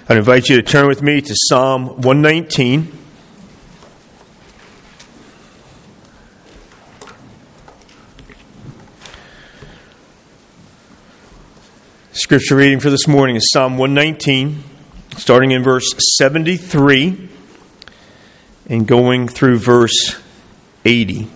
I'd invite you to turn with me to Psalm 119. Scripture reading for this morning is Psalm 119, starting in verse 73 and going through verse 80.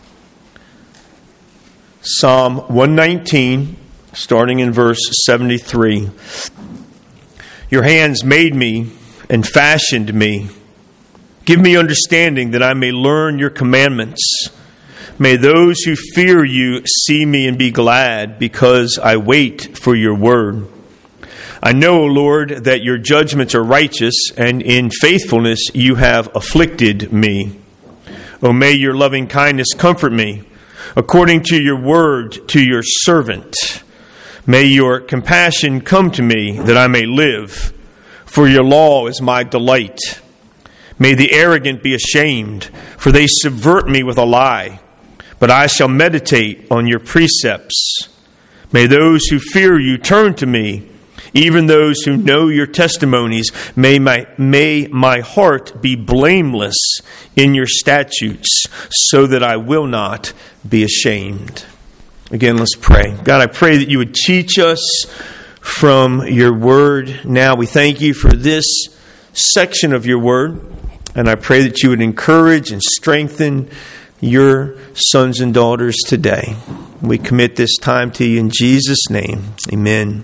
Psalm 119, starting in verse 73. Your hands made me and fashioned me. Give me understanding that I may learn your commandments. May those who fear you see me and be glad, because I wait for your word. I know, Lord, that your judgments are righteous, and in faithfulness you have afflicted me. O may your loving kindness comfort me, according to your word to your servant. May your compassion come to me, that I may live, for your law is my delight. May the arrogant be ashamed, for they subvert me with a lie. But I shall meditate on your precepts. May those who fear you turn to me, even those who know your testimonies. May my heart be blameless in your statutes, so that I will not be ashamed. Again, let's pray. God, I pray that you would teach us from your word. Now we thank you for this section of your word, and I pray that you would encourage and strengthen your sons and daughters today. We commit this time to you in Jesus' name. Amen.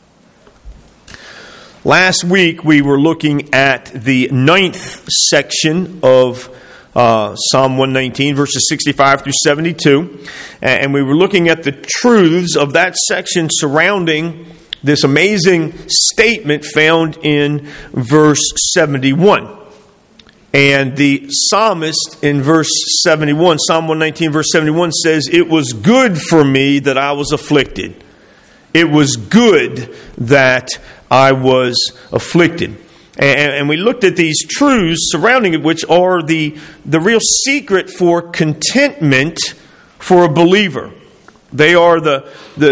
Last week we were looking at the 9th section of Psalm 119, verses 65 through 72. And we were looking at the truths of that section surrounding this amazing statement found in verse 71. And the psalmist in verse 71, Psalm 119, verse 71 says, "It was good for me that I was afflicted." It was good that I was afflicted. And we looked at these truths surrounding it, which are the real secret for contentment for a believer. They are the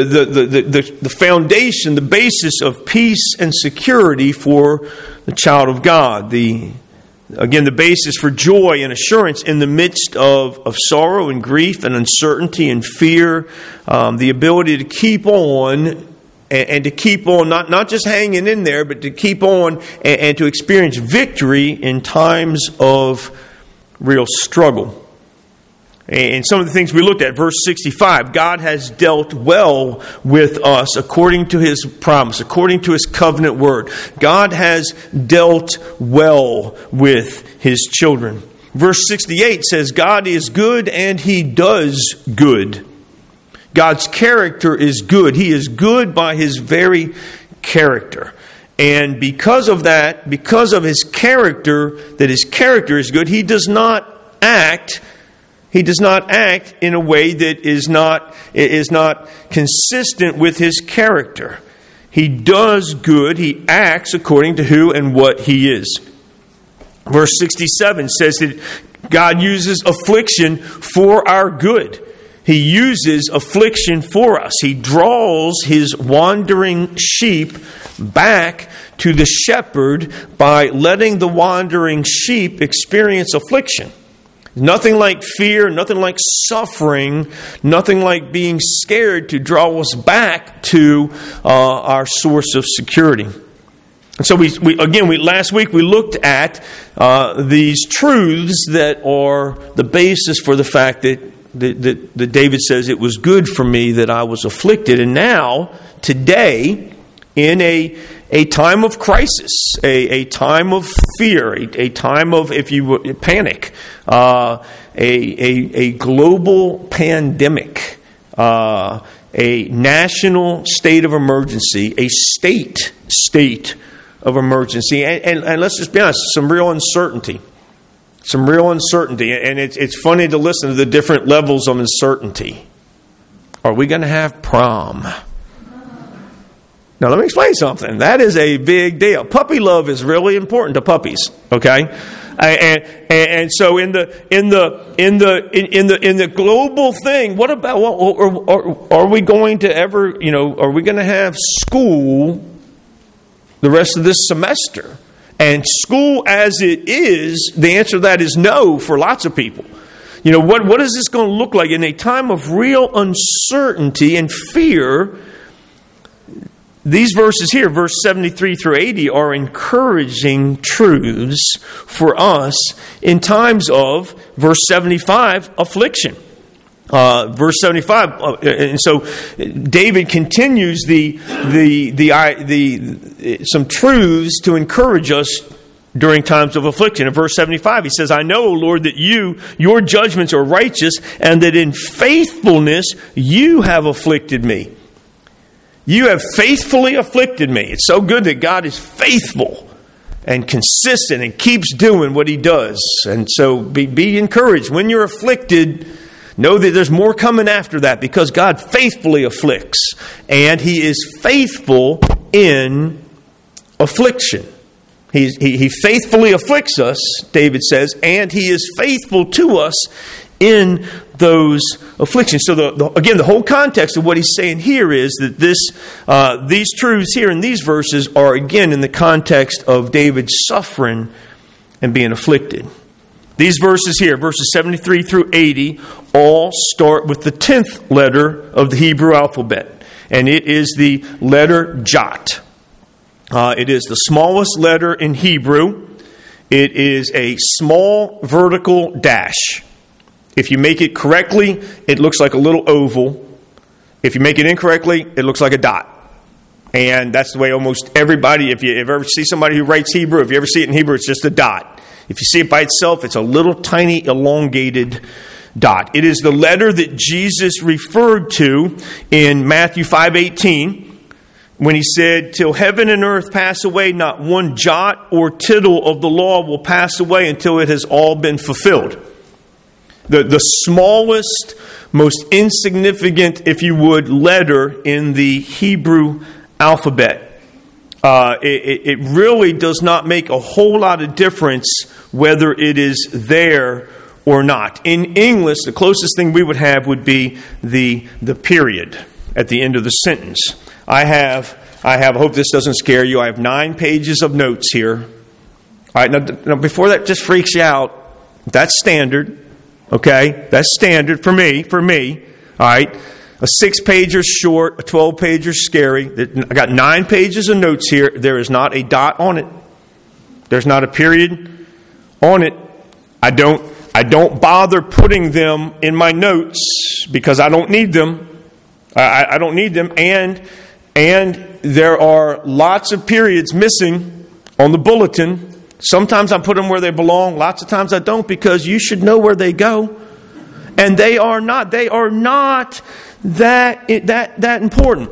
foundation, the basis of peace and security for the child of God. Again, the basis for joy and assurance in the midst of sorrow and grief and uncertainty and fear. The ability to keep on and to keep on, not just hanging in there, but to keep on and to experience victory in times of real struggle. And some of the things we looked at, verse 65, God has dealt well with us according to his promise, according to his covenant word. God has dealt well with his children. Verse 68 says, God is good and he does good. God's character is good. He is good by his very character. And because of that, because of his character, that his character is good, he does not act in a way that is not consistent with his character. He does good. He acts according to who and what he is. Verse 67 says that God uses affliction for our good. He uses affliction for us. He draws his wandering sheep back to the shepherd by letting the wandering sheep experience affliction. Nothing like fear, nothing like suffering, nothing like being scared to draw us back to our source of security. And so last week we looked at these truths that are the basis for the fact that David says it was good for me that I was afflicted. And now, today, in a time of crisis, a time of fear, a time of, if you would, panic, a global pandemic, a national state of emergency, a state of emergency, and let's just be honest, some real uncertainty. And it's funny to listen to the different levels of uncertainty. Are we going to have prom? Now, let me explain something. That is a big deal. Puppy love is really important to puppies. Okay, and so in the global thing, what about? Are we going to ever? Are we going to have school the rest of this semester. And school as it is, the answer to that is no for lots of people. You know, what is this going to look like in a time of real uncertainty and fear? These verses here, verse 73 through 80, are encouraging truths for us in times of, verse 75, affliction. Verse 75, and so David continues some truths to encourage us during times of affliction. In verse 75, he says, I know, O Lord, that your judgments are righteous, and that in faithfulness you have afflicted me. You have faithfully afflicted me. It's so good that God is faithful and consistent and keeps doing what he does. And so be encouraged. When you're afflicted, know that there's more coming after that, because God faithfully afflicts. And he is faithful in affliction. He faithfully afflicts us, David says, and he is faithful to us in those afflictions. So again, the whole context of what he's saying here is that these truths here in these verses are again in the context of David's suffering and being afflicted. These verses here, verses 73 through 80, all start with the 10th letter of the Hebrew alphabet, and it is the letter Jot. It is the smallest letter in Hebrew. It is a small vertical dash. If you make it correctly, it looks like a little oval. If you make it incorrectly, it looks like a dot. And that's the way almost everybody, if you ever see somebody who writes Hebrew, if you ever see it in Hebrew, it's just a dot. If you see it by itself, it's a little tiny elongated dot. It is the letter that Jesus referred to in Matthew 5:18 when he said, till heaven and earth pass away, not one jot or tittle of the law will pass away until it has all been fulfilled. The smallest, most insignificant, if you would, letter in the Hebrew alphabet. It really does not make a whole lot of difference whether it is there or not. In English, the closest thing we would have would be the period at the end of the sentence. I hope this doesn't scare you, I have 9 pages of notes here. All right, now before that just freaks you out, that's standard. Okay, that's standard for me. All right, a 6-pager short, a 12-pager scary. I got 9 pages of notes here. There is not a dot on it. There's not a period on it. I don't bother putting them in my notes because I don't need them. I don't need them, and there are lots of periods missing on the bulletin. Sometimes I put them where they belong. Lots of times I don't, because you should know where they go. And they are not that important.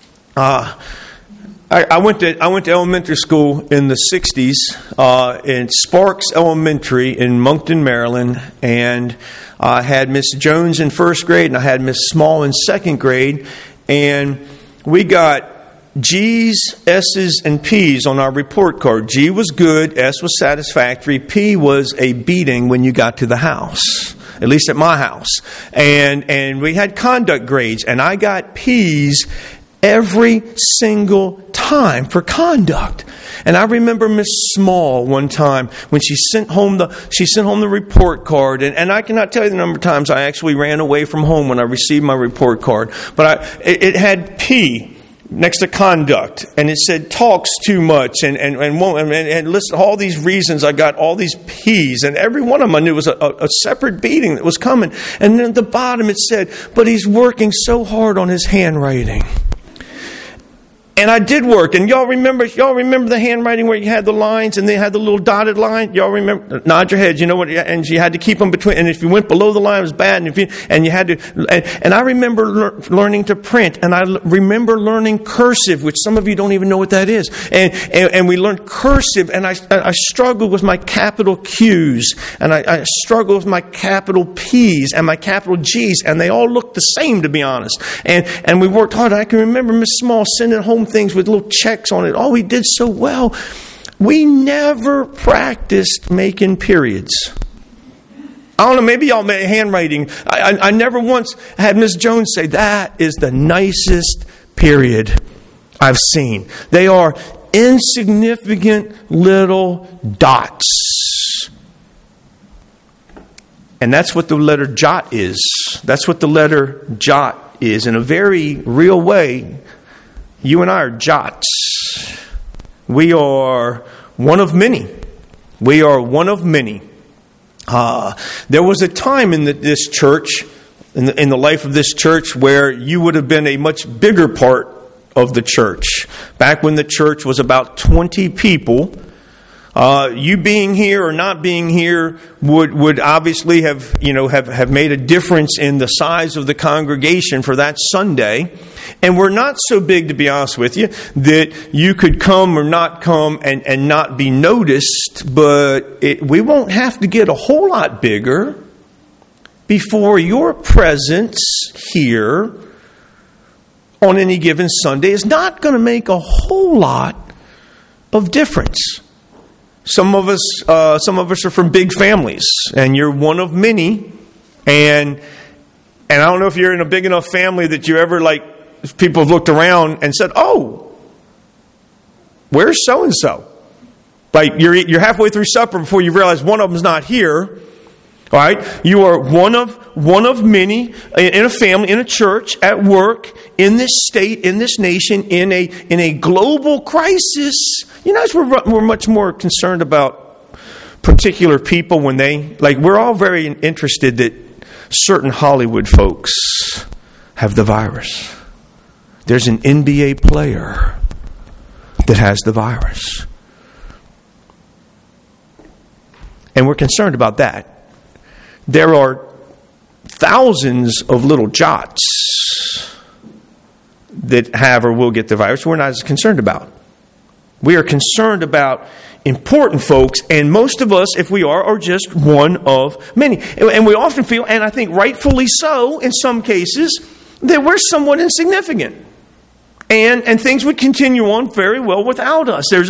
I went to elementary school in the 60s in Sparks Elementary in Moncton, Maryland, and I had Miss Jones in first grade and I had Miss Small in second grade, and we got G's, S's, and P's on our report card. G was good, S was satisfactory, P was a beating when you got to the house, at least at my house. And we had conduct grades, and I got P's every single time for conduct. And I remember Miss Small one time when she sent home the report card, and I cannot tell you the number of times I actually ran away from home when I received my report card. But it had P next to conduct, and it said talks too much, and listen, all these reasons. I got all these P's, and every one of them I knew was a separate beating that was coming. And then at the bottom it said, but he's working so hard on his handwriting. And I did work, and y'all remember the handwriting where you had the lines and they had the little dotted line? Y'all remember? Nod your heads. You know what? And you had to keep them between. And if you went below the line, it was bad. And you had to. And I remember learning to print, and I remember learning cursive, which some of you don't even know what that is. And we learned cursive, and I struggled with my capital Q's, and I struggled with my capital P's and my capital G's, and they all looked the same, to be honest. And we worked hard. I can remember Miss Small sending home things with little checks on it. Oh, we did so well. We never practiced making periods. I don't know, maybe y'all made handwriting. I never once had Miss Jones say, that is the nicest period I've seen. They are insignificant little dots. And that's what the letter jot is. That's what the letter jot is. In a very real way, you and I are jots. We are one of many. We are one of many. There was a time in this church, in the life of this church, where you would have been a much bigger part of the church. Back when the church was about 20 people, you being here or not being here would obviously have made a difference in the size of the congregation for that Sunday. And we're not so big, to be honest with you, that you could come or not come and not be noticed, but we won't have to get a whole lot bigger before your presence here on any given Sunday is not going to make a whole lot of difference. Some of us are from big families, and you're one of many. And I don't know if you're in a big enough family that you ever, people have looked around and said, "Oh, where's so and so?" Like you're halfway through supper before you realize one of them's not here. All right, you are one of many in a family, in a church, at work, in this state, in this nation, in a global crisis. You know, we're much more concerned about particular people when we're all very interested that certain Hollywood folks have the virus. There's an NBA player that has the virus, and we're concerned about that. There are thousands of little jots that have or will get the virus we're not as concerned about. We are concerned about important folks, and most of us, if we are just one of many. And we often feel, and I think rightfully so in some cases, that we're somewhat insignificant. And things would continue on very well without us. There's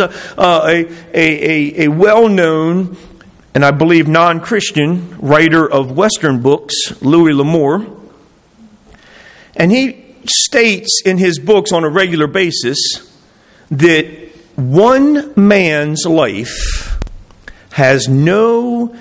a well-known and I believe non-Christian writer of Western books, Louis L'Amour. And he states in his books on a regular basis that one man's life has no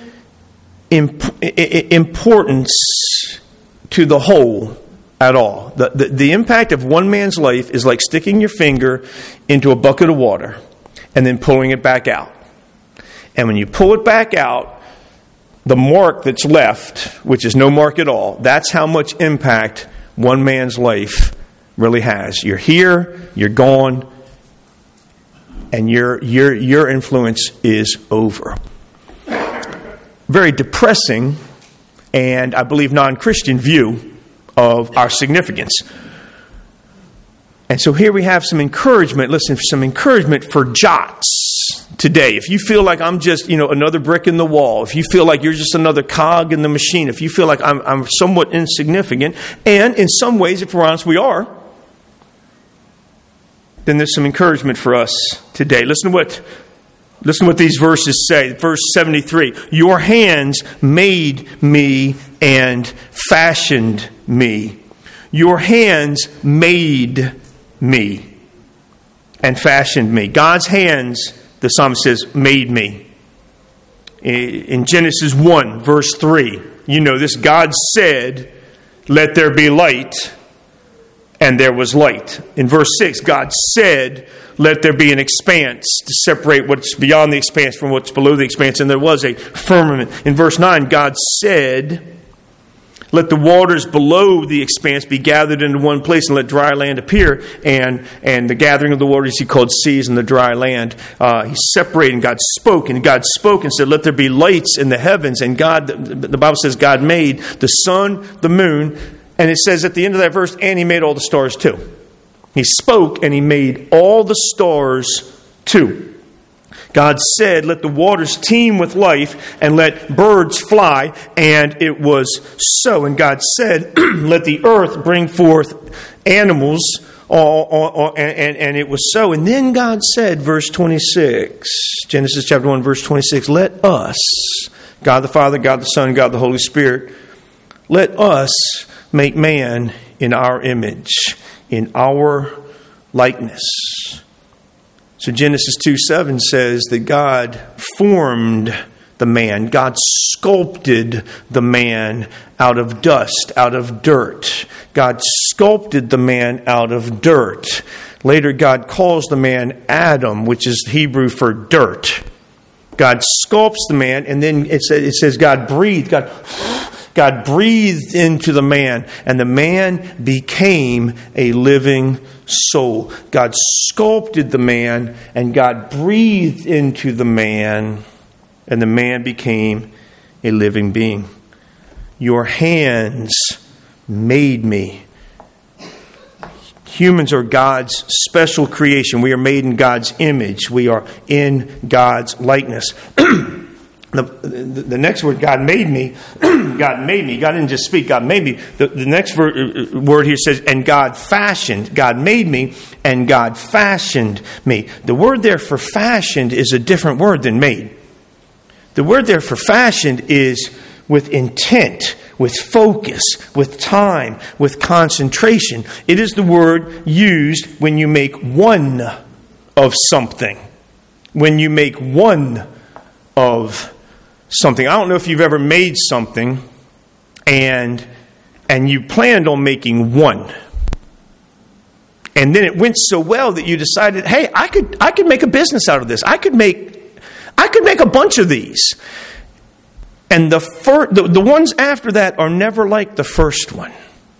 importance to the whole at all. The impact of one man's life is like sticking your finger into a bucket of water and then pulling it back out. And when you pull it back out, the mark that's left, which is no mark at all, that's how much impact one man's life really has. You're here, you're gone, and your influence is over. Very depressing, and I believe non-Christian view of our significance. And so here we have some encouragement. Listen, some encouragement for jots today. If you feel like I'm just, another brick in the wall, if you feel like you're just another cog in the machine, if you feel like I'm somewhat insignificant, and in some ways, if we're honest, we are, then there's some encouragement for us today. Listen to what these verses say. Verse 73, your hands made me and fashioned me. Your hands made me and fashioned me. God's hands, the psalmist says, made me. In Genesis 1, verse 3, this, God said, let there be light, and there was light. In verse 6, God said, let there be an expanse to separate what's beyond the expanse from what's below the expanse, and there was a firmament. In verse 9, God said, let the waters below the expanse be gathered into one place, and let dry land appear. And the gathering of the waters he called seas, and the dry land he separated. And God spoke and said, let there be lights in the heavens. And God, the Bible says, God made the sun, the moon, and it says at the end of that verse, and he made all the stars too. He spoke and he made all the stars too. God said, let the waters teem with life and let birds fly, and it was so. And God said, let the earth bring forth animals, and it was so. And then God said, verse 26, Genesis chapter 1, verse 26, let us, God the Father, God the Son, God the Holy Spirit, let us make man in our image, in our likeness. So Genesis 2:7 says that God formed the man. God sculpted the man out of dust, out of dirt. God sculpted the man out of dirt. Later, God calls the man Adam, which is Hebrew for dirt. God sculpts the man, and then it says God breathed. God breathed into the man, and the man became a living soul. God sculpted the man, and God breathed into the man, and the man became a living being. Your hands made me. Humans are God's special creation. We are made in God's image. We are in God's likeness. The next word, God made me. God made me. God didn't just speak. God made me. The next word here says, and God fashioned. God made me, and God fashioned me. The word there for fashioned is a different word than made. The word there for fashioned is with intent, with focus, with time, with concentration. It is the word used when you make one of something. When you make one of something. I don't know if you've ever made something and you planned on making one. And then it went so well that you decided, hey, I could make a business out of this. I could make a bunch of these. And the ones after that are never like the first one.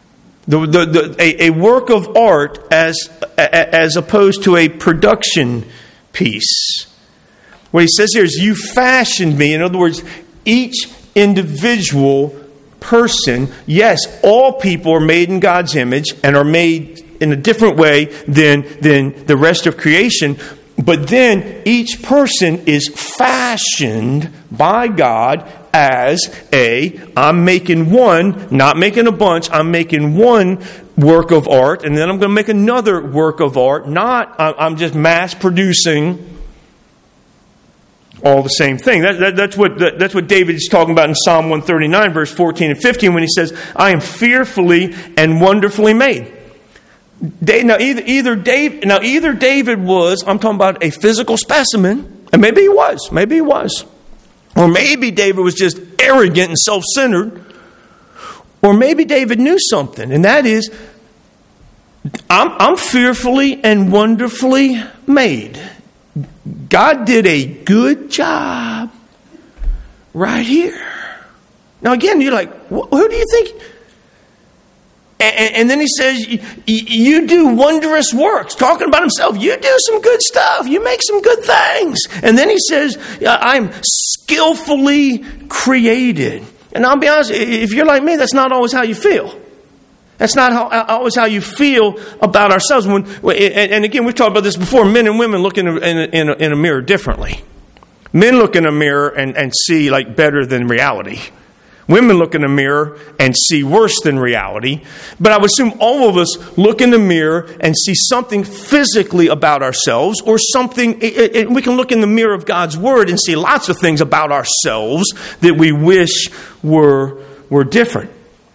A work of art as opposed to a production piece. What he says here is, you fashioned me. In other words, each individual person, yes, all people are made in God's image and are made in a different way than the rest of creation. But then each person is fashioned by God as I'm making one, not making a bunch, I'm making one work of art, and then I'm going to make another work of art. I'm just mass producing all the same thing. That's what David is talking about in Psalm 139, verse 14 and 15, when he says, I am fearfully and wonderfully made. Either David was, I'm talking about a physical specimen, and maybe he was. Or maybe David was just arrogant and self-centered. Or maybe David knew something, and that is, I'm fearfully and wonderfully made. God did a good job right here. Now again, you're like, who do you think? And then he says, you do wondrous works. Talking about himself, you do some good stuff. You make some good things. And then he says, I'm skillfully created. And I'll be honest, if you're like me, that's not always how you feel. That's not always how you feel about ourselves. And again, we've talked about this before. Men and women look in a mirror differently. Men look in a mirror and see like better than reality. Women look in a mirror and see worse than reality. But I would assume all of us look in the mirror and see something physically about ourselves, or something. We can look in the mirror of God's Word and see lots of things about ourselves that we wish were different.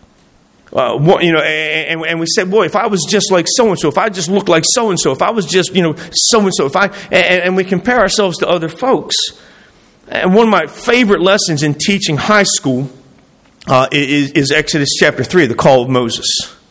And we said, boy, if I was just like so-and-so, if I just looked like so-and-so, if I was just, so-and-so, and we compare ourselves to other folks. And one of my favorite lessons in teaching high school is Exodus chapter 3, the call of Moses.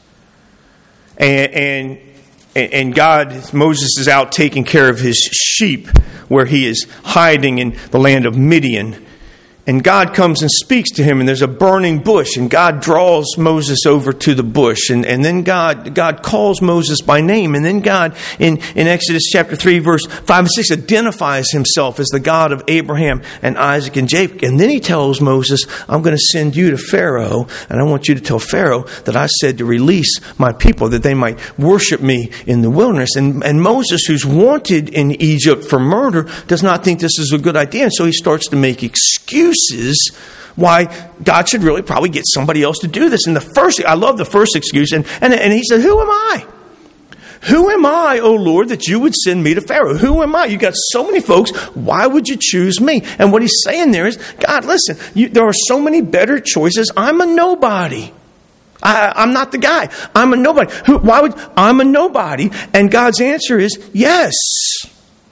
And Moses is out taking care of his sheep where he is hiding in the land of Midian. And God comes and speaks to him, and there's a burning bush, and God draws Moses over to the bush, and then God calls Moses by name, and then God in Exodus chapter 3 verse 5 and 6 identifies himself as the God of Abraham and Isaac and Jacob. And then he tells Moses, I'm going to send you to Pharaoh, and I want you to tell Pharaoh that I said to release my people that they might worship me in the wilderness. And Moses, who's wanted in Egypt for murder, does not think this is a good idea, and so he starts to make excuses why God should really probably get somebody else to do this. And I love the first excuse. And he said, who am I? Who am I, O Lord, that you would send me to Pharaoh? Who am I? You got so many folks. Why would you choose me? And what he's saying there is, God, listen, there are so many better choices. I'm a nobody. I'm not the guy. I'm a nobody. I'm a nobody. And God's answer is yes.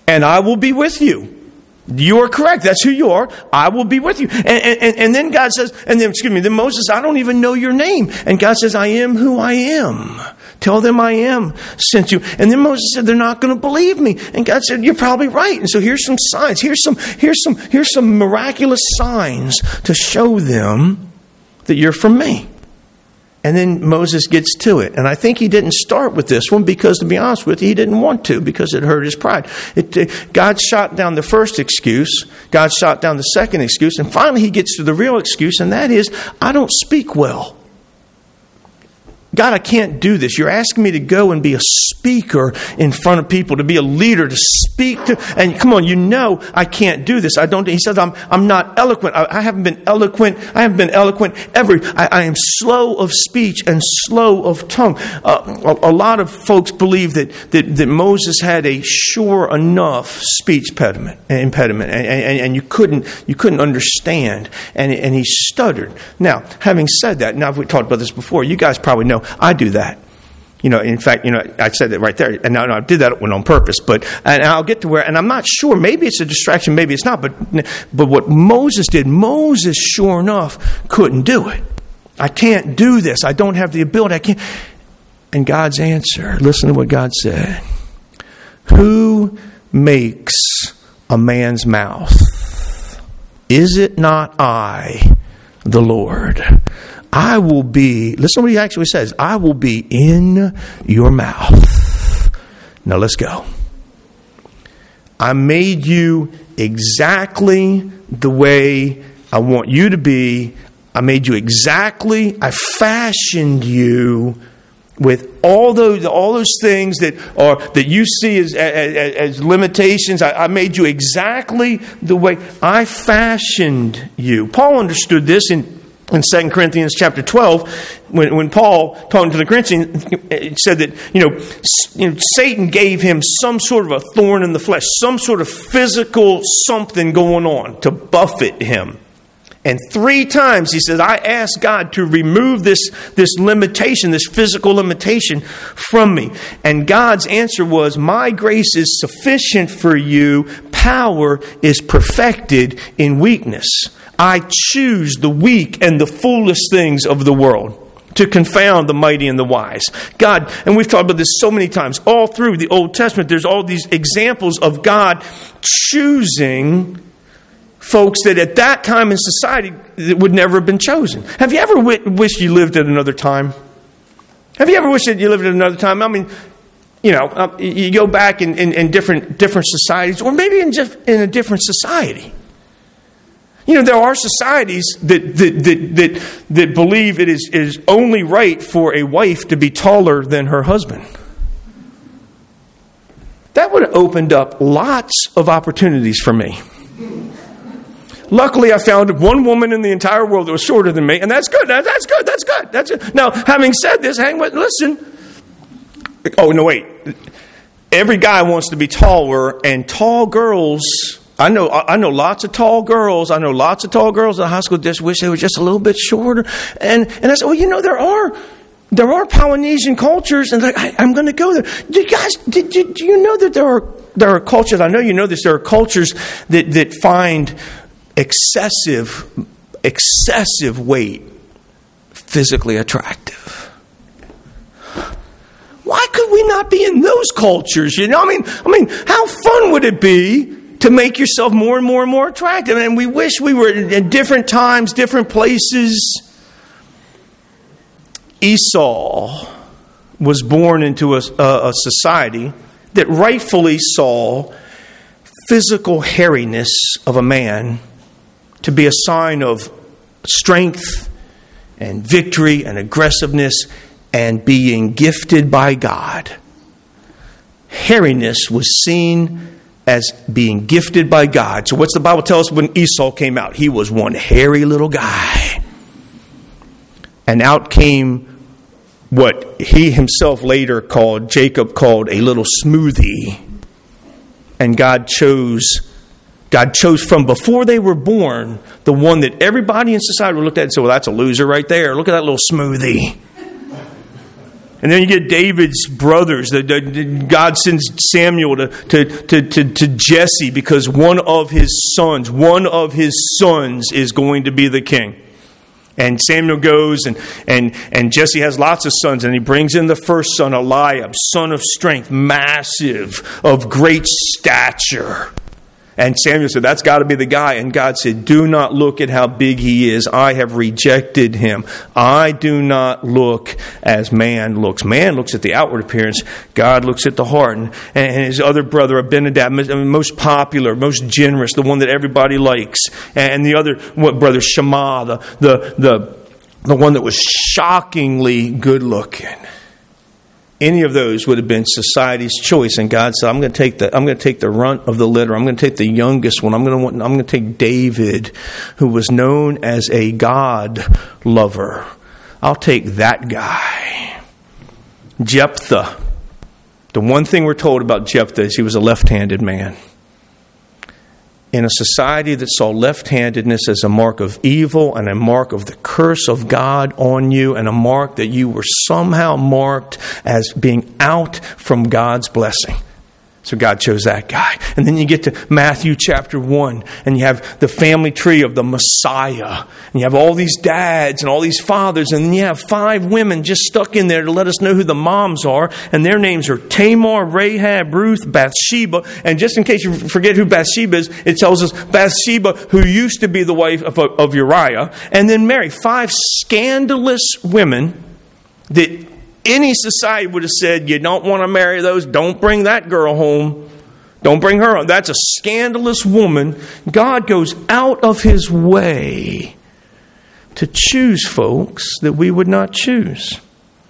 and I will be with you. You are correct. That's who you are. I will be with you. And then God says, then Moses, I don't even know your name. And God says, I am who I am. Tell them I am sent you. And then Moses said, they're not going to believe me. And God said, you're probably right. And so here's some signs. Here's some miraculous signs to show them that you're from me. And then Moses gets to it. And I think he didn't start with this one because, to be honest with you, he didn't want to because it hurt his pride. God shot down the first excuse. God shot down the second excuse. And finally he gets to the real excuse, and that is, I don't speak well. God, I can't do this. You're asking me to go and be a speaker in front of people, to be a leader, to speak to, and come on, I can't do this. He says, I'm not eloquent. I haven't been eloquent. I haven't been eloquent ever. I am slow of speech and slow of tongue. A lot of folks believe that Moses had a sure enough speech impediment, and you couldn't understand, and he stuttered. Now, having said that, now we talked about this before, you guys probably know I do that. In fact, I said that right there. And now I did that on purpose. And I'll get to where, and I'm not sure, maybe it's a distraction, maybe it's not. But what Moses did, Moses, sure enough, couldn't do it. I can't do this. I don't have the ability. I can't. And God's answer, listen to what God said. Who makes a man's mouth? Is it not I, the Lord? I will be, listen to what he actually says, I will be in your mouth. Now let's go. I made you exactly the way I want you to be. I made you exactly, I fashioned you with all those things that you see as limitations. I made you exactly the way I fashioned you. Paul understood this in 2 Corinthians chapter 12, when Paul, talking to the Corinthians, said that Satan gave him some sort of a thorn in the flesh, some sort of physical something going on to buffet him. And 3 times he says, I asked God to remove this limitation, this physical limitation from me. And God's answer was, my grace is sufficient for you. Power is perfected in weakness. I choose the weak and the foolish things of the world to confound the mighty and the wise. God, and we've talked about this so many times, all through the Old Testament, there's all these examples of God choosing folks that at that time in society would never have been chosen. Have you ever wished you lived at another time? Have you ever wished that you lived at another time? I mean, you go back in different societies, or maybe in a different society. There are societies that believe it is only right for a wife to be taller than her husband. That would have opened up lots of opportunities for me. Luckily, I found one woman in the entire world that was shorter than me, and that's good. That's good. Now, having said this, listen. Oh, no, wait. Every guy wants to be taller, and tall girls... I know lots of tall girls. I know lots of tall girls in high school just wish they were just a little bit shorter. And I said, well, there are Polynesian cultures, and I'm going to go there. Do you know that there are cultures? I know you know this. There are cultures that find excessive weight physically attractive. Why could we not be in those cultures? I mean, how fun would it be to make yourself more and more and more attractive? And we wish we were in different times, different places. Esau was born into a society that rightfully saw physical hairiness of a man to be a sign of strength and victory and aggressiveness and being gifted by God. Hairiness was seen as being gifted by God. So what's the Bible tell us when Esau came out? He was one hairy little guy. And out came what he himself later Jacob called a little smoothie. And God chose from before they were born the one that everybody in society would look at and say, well, that's a loser right there. Look at that little smoothie. And then you get David's brothers. God sends Samuel to Jesse because one of his sons is going to be the king. And Samuel goes, and Jesse has lots of sons, and he brings in the first son, Eliab, son of strength, massive, of great stature. And Samuel said, that's got to be the guy. And God said, do not look at how big he is. I have rejected him. I do not look as man looks. Man looks at the outward appearance. God looks at the heart. And his other brother, Abinadab, most popular, most generous, the one that everybody likes. And the other brother, Shammah, the one that was shockingly good looking. Any of those would have been society's choice, and God said, I'm going to take the runt of the litter. I'm going to take the youngest one. I'm going to take David, who was known as a God lover. I'll take that guy. Jephthah. The one thing we're told about Jephthah is he was a left-handed man. In a society that saw left-handedness as a mark of evil and a mark of the curse of God on you and a mark that you were somehow marked as being out from God's blessing. So God chose that guy. And then you get to Matthew chapter 1, and you have the family tree of the Messiah. And you have all these dads and all these fathers, and then you have 5 women just stuck in there to let us know who the moms are. And their names are Tamar, Rahab, Ruth, Bathsheba. And just in case you forget who Bathsheba is, it tells us Bathsheba, who used to be the wife of Uriah. And then Mary. 5 scandalous women that any society would have said, you don't want to marry those. Don't bring that girl home. Don't bring her home. That's a scandalous woman. God goes out of his way to choose folks that we would not choose.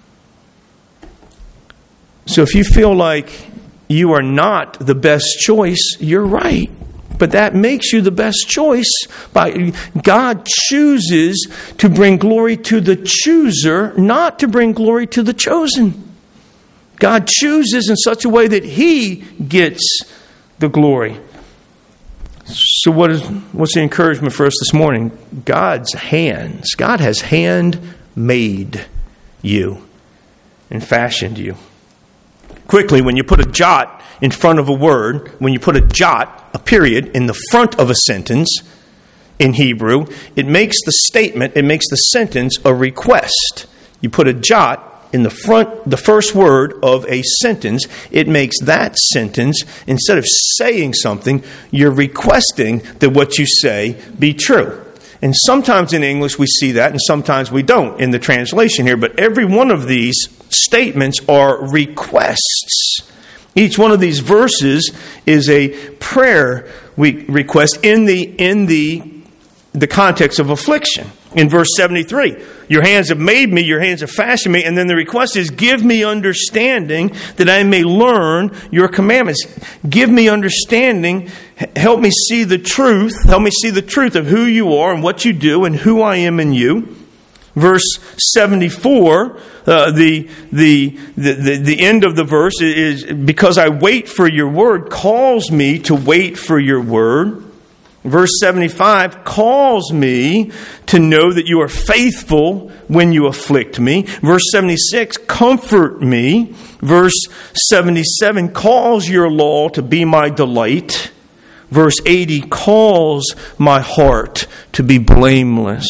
So if you feel like you are not the best choice, you're right. But that makes you the best choice. God chooses to bring glory to the chooser, not to bring glory to the chosen. God chooses in such a way that he gets the glory. So what's the encouragement for us this morning? God's hands. God has handmade you and fashioned you. Quickly, when you put a jot in front of a word, when you put a period in the front of a sentence in Hebrew, it makes the sentence a request. You put a jot in the first word of a sentence, it makes that sentence, instead of saying something, you're requesting that what you say be true. And sometimes in English we see that, and sometimes we don't in the translation here. But every one of these statements are requests. Each one of these verses is a prayer request in the context of affliction. In verse 73, your hands have made me, your hands have fashioned me. And then the request is, give me understanding that I may learn your commandments. Give me understanding. Help me see the truth. Help me see the truth of who you are and what you do and who I am in you. Verse 74, the end of the verse is, because I wait for your word, calls me to wait for your word. Verse 75 calls me to know that you are faithful when you afflict me. Verse 76, comfort me. Verse 77 calls your law to be my delight. Verse 80 calls my heart to be blameless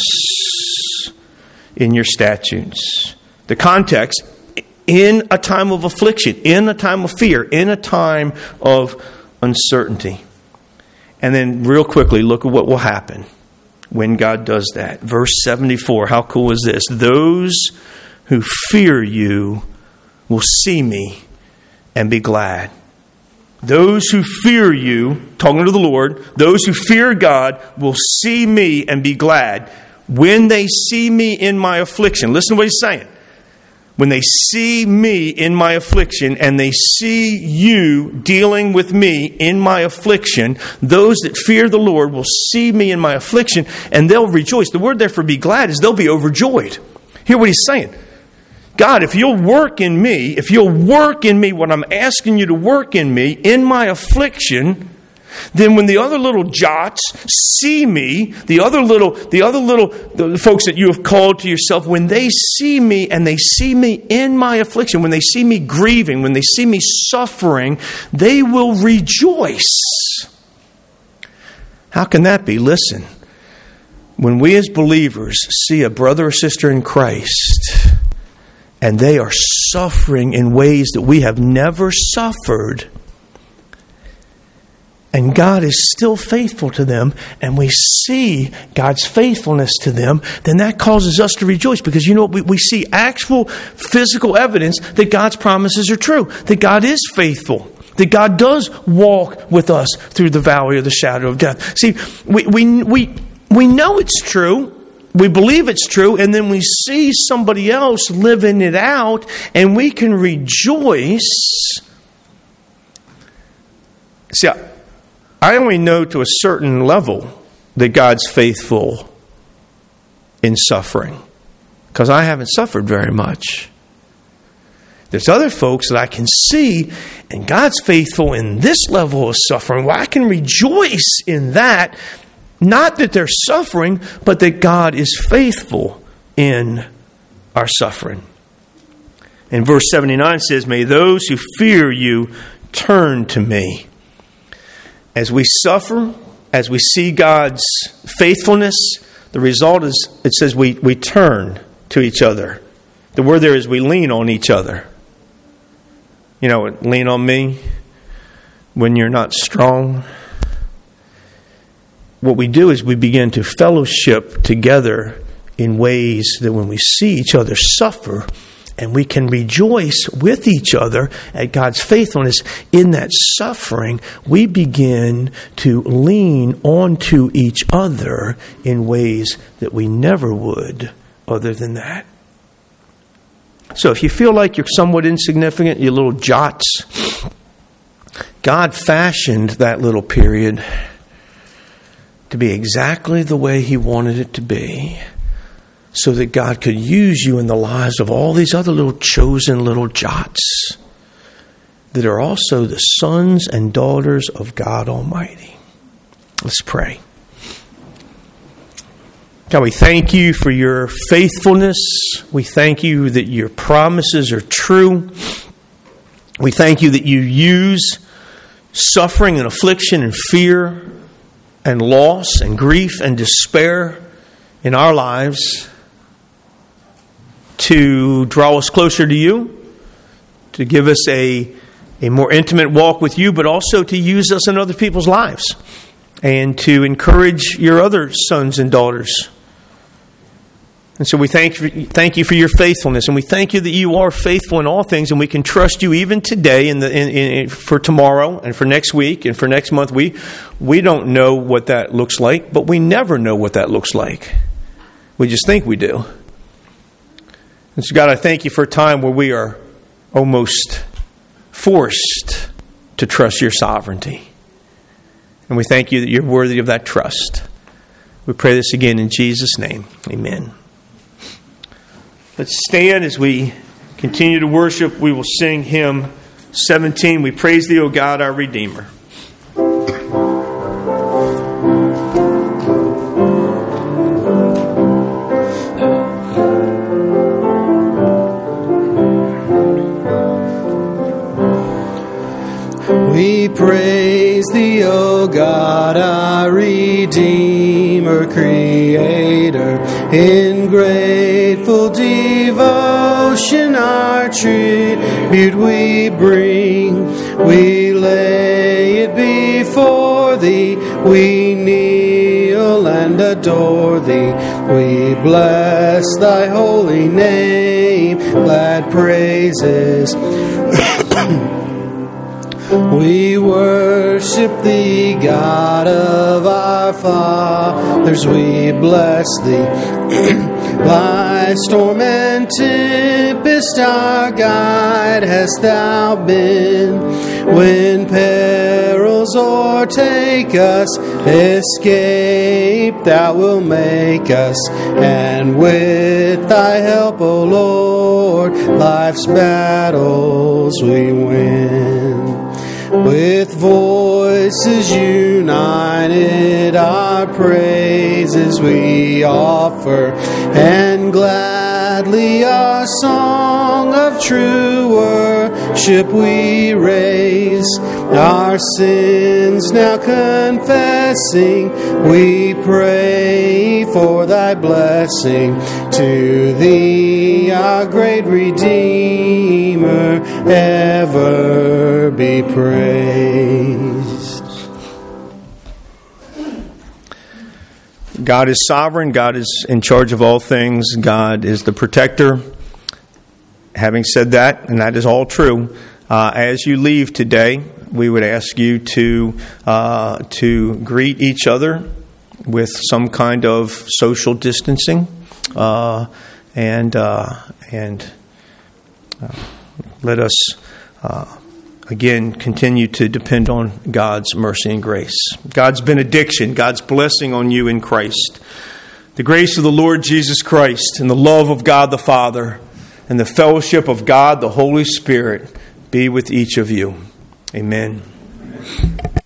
in your statutes. The context, in a time of affliction, in a time of fear, in a time of uncertainty. And then real quickly, look at what will happen when God does that. Verse 74, how cool is this? Those who fear you will see me and be glad. Those who fear you, talking to the Lord, those who fear God will see me and be glad when they see me in my affliction. Listen to what he's saying. When they see me in my affliction and they see you dealing with me in my affliction, those that fear the Lord will see me in my affliction and they'll rejoice. The word there for be glad is they'll be overjoyed. Hear what he's saying. God, if you'll work in me what I'm asking you to work in me, in my affliction, then when the other little jots see me, the folks that you have called to yourself, when they see me and they see me in my affliction, when they see me grieving, when they see me suffering, they will rejoice. How can that be? Listen, when we as believers see a brother or sister in Christ and they are suffering in ways that we have never suffered, and God is still faithful to them, and we see God's faithfulness to them, then that causes us to rejoice. Because you know what? We see actual physical evidence that God's promises are true, that God is faithful, that God does walk with us through the valley of the shadow of death. See, we know it's true. We believe it's true, and then we see somebody else living it out, and we can rejoice. See, I only know to a certain level that God's faithful in suffering, because I haven't suffered very much. There's other folks that I can see, and God's faithful in this level of suffering. Well, I can rejoice in that, not that they're suffering, but that God is faithful in our suffering. And verse 79 says, "May those who fear you turn to me." As we suffer, as we see God's faithfulness, the result is, it says we turn to each other. The word there is we lean on each other. You know, lean on me when you're not strong. What we do is we begin to fellowship together in ways that when we see each other suffer, and we can rejoice with each other at God's faithfulness in that suffering, we begin to lean onto each other in ways that we never would other than that. So if you feel like you're somewhat insignificant, you little jots, God fashioned that little period to be exactly the way He wanted it to be, so that God could use you in the lives of all these other little chosen little jots that are also the sons and daughters of God Almighty. Let's pray. God, we thank you for your faithfulness. We thank you that your promises are true. We thank you that you use suffering and affliction and fear and loss and grief and despair in our lives to draw us closer to you, to give us a more intimate walk with you, but also to use us in other people's lives and to encourage your other sons and daughters. And so we thank you for your faithfulness, and we thank you that you are faithful in all things, and we can trust you even today for tomorrow and for next week and for next month. We don't know what that looks like, but we never know what that looks like. We just think we do. And so God, I thank you for a time where we are almost forced to trust your sovereignty. And we thank you that you're worthy of that trust. We pray this again in Jesus' name. Amen. Let's stand as we continue to worship. We will sing hymn 17. We praise thee, O God, our Redeemer. We praise thee, O God, our Redeemer, Creator. In grateful devotion our tribute we bring. We lay it before thee. We kneel and adore thee. We bless thy holy name. Glad praises we worship thee, God of our fathers, we bless thee. By storm and tempest our guide hast thou been. When perils o'ertake us, escape thou wilt make us. And with thy help, O Lord, life's battles we win. With voice voices united, our praises we offer, and gladly our song of true worship we raise. Our sins now confessing, we pray for thy blessing. To thee, our great Redeemer, ever be praised. God is sovereign. God is in charge of all things. God is the protector. Having said that, and that is all true, as you leave today, we would ask you to greet each other with some kind of social distancing, and let us again continue to depend on God's mercy and grace, God's benediction, God's blessing on you in Christ. The grace of the Lord Jesus Christ and the love of God the Father and the fellowship of God the Holy Spirit be with each of you. Amen.